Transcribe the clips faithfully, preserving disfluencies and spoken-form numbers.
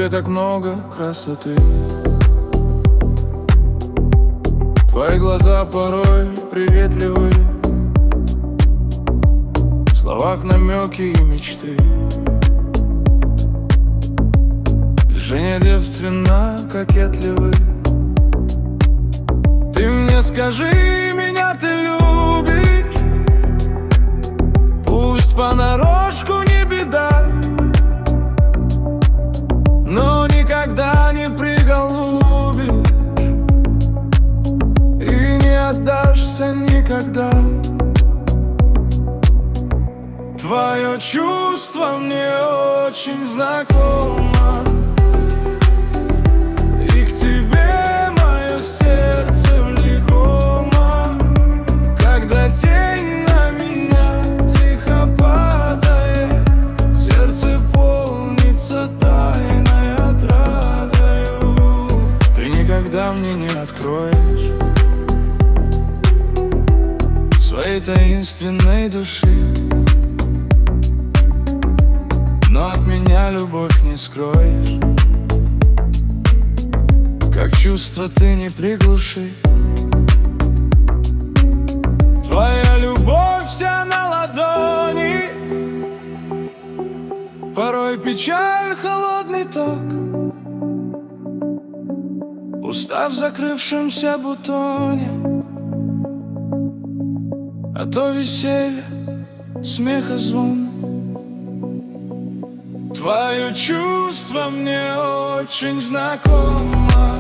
тебе так много красоты. Твои глаза порой приветливы, в словах намеки и мечты. Движения девственно кокетливы. Ты мне скажи, меня ты любишь? Пусть понарошку не беда, но никогда не приголубишь и не отдашься никогда. Твое чувство мне очень знакомо, и к тебе мое сердце влекомо. Когда тень на меня тихо падает, сердце полнится тайной отрадою. Ты никогда мне не откроешь своей таинственной души, но от меня любовь не скроешь. Как чувство ты не приглуши. Твоя любовь вся на ладони, порой печаль, холодный ток, уста в закрывшемся бутоне, а то веселье, смех и звон. Твое чувство мне очень знакомо,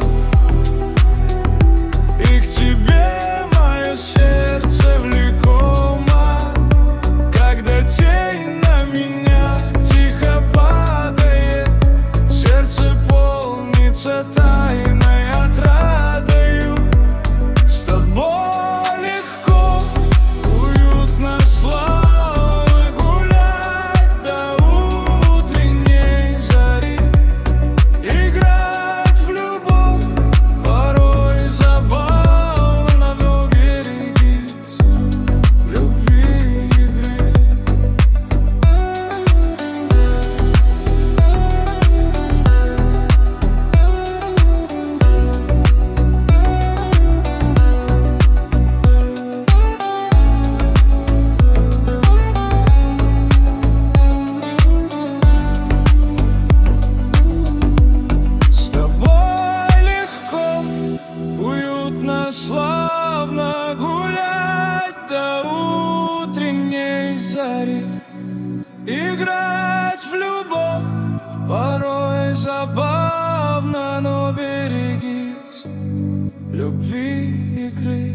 и к тебе мое сердце влекомо. Когда тень на меня тихо падает, сердце полнится тайной отрадою. С тобой легко, уютно, славно гулять до утренней зари, играть в любовь, порой забавно, но берегись любви игры. С тобой легко, уютно, славно гулять до утренней зари, играть в любовь, порой забавно, но берегись любви игры.